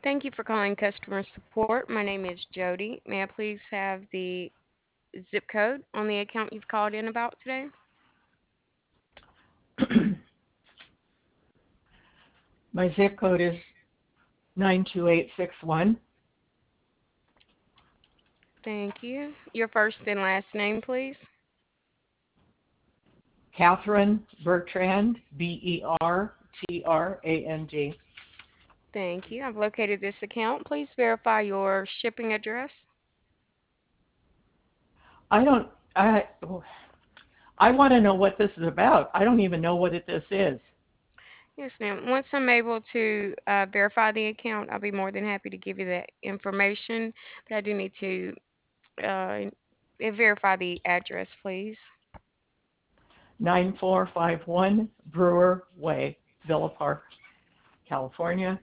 Thank you for calling customer support. My name is Jody. May I please have the zip code on the account you've called in about today? My zip code is 92861. Thank you. Your first and last name, please. Catherine Bertrand, Bertrand. Thank you. I've located this account. Please verify your shipping address. I don't, I want to know what this is about. I don't even know what this is. Yes, ma'am. Once I'm able to verify the account, I'll be more than happy to give you that information. But I do need to uh, verify the address, please. 9451 Brewer Way, Villa Park, California,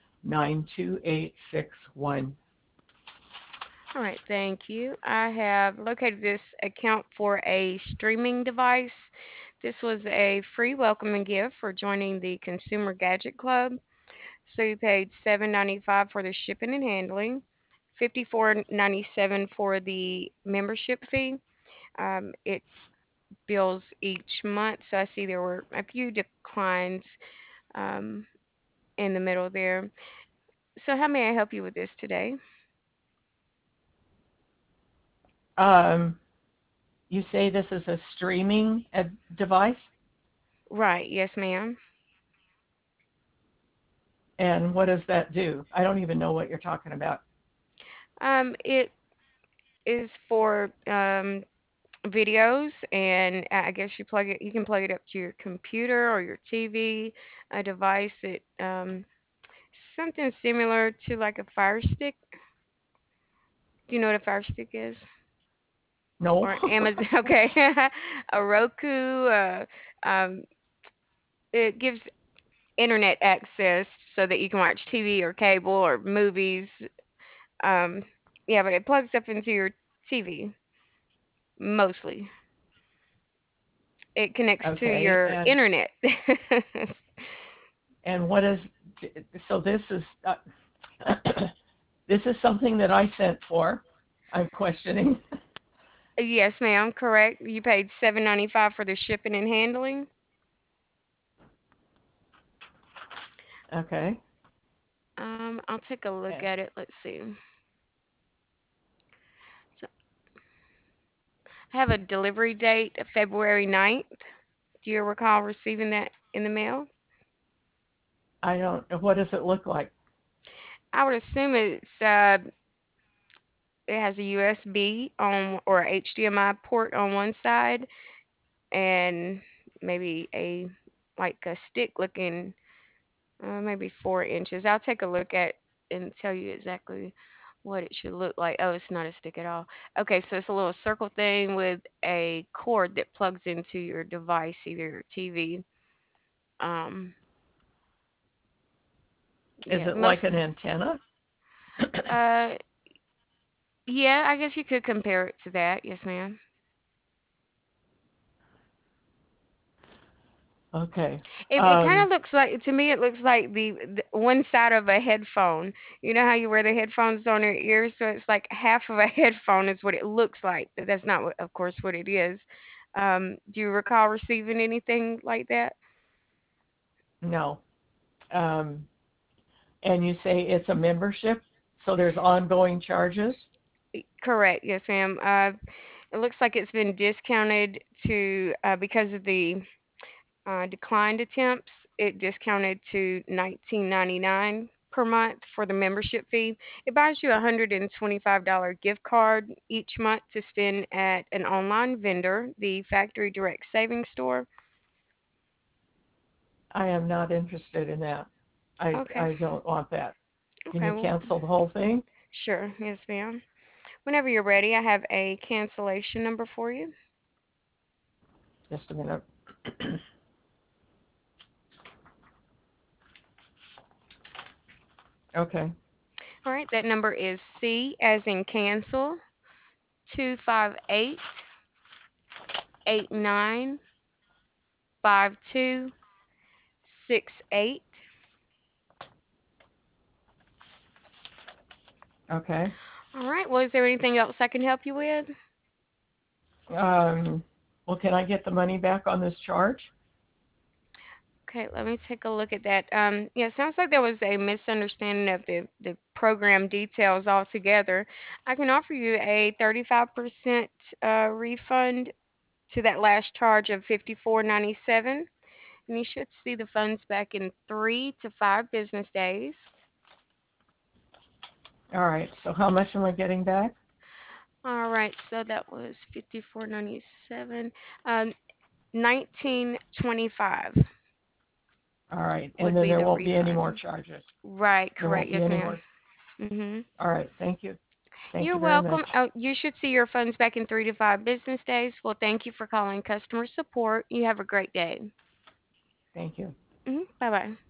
92861. All right, thank you. I have located this account for a streaming device. This was a free welcoming gift for joining the Consumer Gadget Club. So you paid $7.95 for the shipping and handling, $54.97 for the membership fee. It bills each month, so I see there were a few declines um, in the middle there. So how may I help you with this today? Um, you say this is a streaming device, Right, yes, ma'am. and what does that do? I don't even know what you're talking about. It is for videos, and I guess you can plug it up to your computer or your TV, a device that something similar to like a Fire Stick. Do you know what a Fire Stick is? No. Or Amazon? Okay, a Roku. Um, it gives internet access so that you can watch TV or cable or movies. Um, yeah, but it plugs up into your TV mostly. It connects to Okay, your internet. and what is so this is this is something that I sent for. I'm questioning. Yes, ma'am, correct. You paid $7.95 for the shipping and handling. Okay. I'll take a look And at it. Let's see. So I have a delivery date of February 9th. Do you recall receiving that in the mail? I don't. What does it look like? I would assume it has a USB on or a HDMI port on one side and maybe a like a stick looking maybe 4 inches. I'll take a look at and tell you exactly what it should look like. Oh, it's not a stick at all. Okay, so it's a little circle thing with a cord that plugs into your device, either your TV. Um, Is yeah, it most. like an antenna? Uh, yeah, I guess you could compare it to that. Yes, ma'am. Okay. It kind of looks like to me. It looks like the one side of a headphone. You know how you wear the headphones on your ears, so it's like half of a headphone is what it looks like. But that's not, what, of course, what it is. Do you recall receiving anything like that? No. Um, and you say it's a membership, so there's ongoing charges? Correct. Yes, ma'am. It looks like it's been discounted to because of the declined attempts, it discounted to 19.99 per month for the membership fee. It buys you a $125 gift card each month to spend at an online vendor, the Factory Direct Savings Store. I am not interested in that. I Okay. I don't want that. Can Okay. you Well, cancel the whole thing? sure. Yes, ma'am. Whenever you're ready, I have a cancellation number for you. Just a minute. Okay. All right. That number is C as in cancel 258-895268. Okay. All right. Well, is there anything else I can help you with? Um, well, can I get the money back on this charge? Okay, let me take a look at that. Yeah, it sounds like there was a misunderstanding of the program details altogether. I can offer you a 35% refund to that last charge of 54.97, and you should see the funds back in 3 to 5 business days. All right. So how much am I getting back? All right, so that was 54.97, 19.25 All right. And would then be there the won't be any more refund. charges. Right, There correct. won't be Yes, any ma'am. more. Mhm. All right. Thank you. Thank You're you very welcome. much. You should see your funds back in 3 to 5 business days. Well, thank you for calling customer support. You have a great day. Thank you. Bye bye.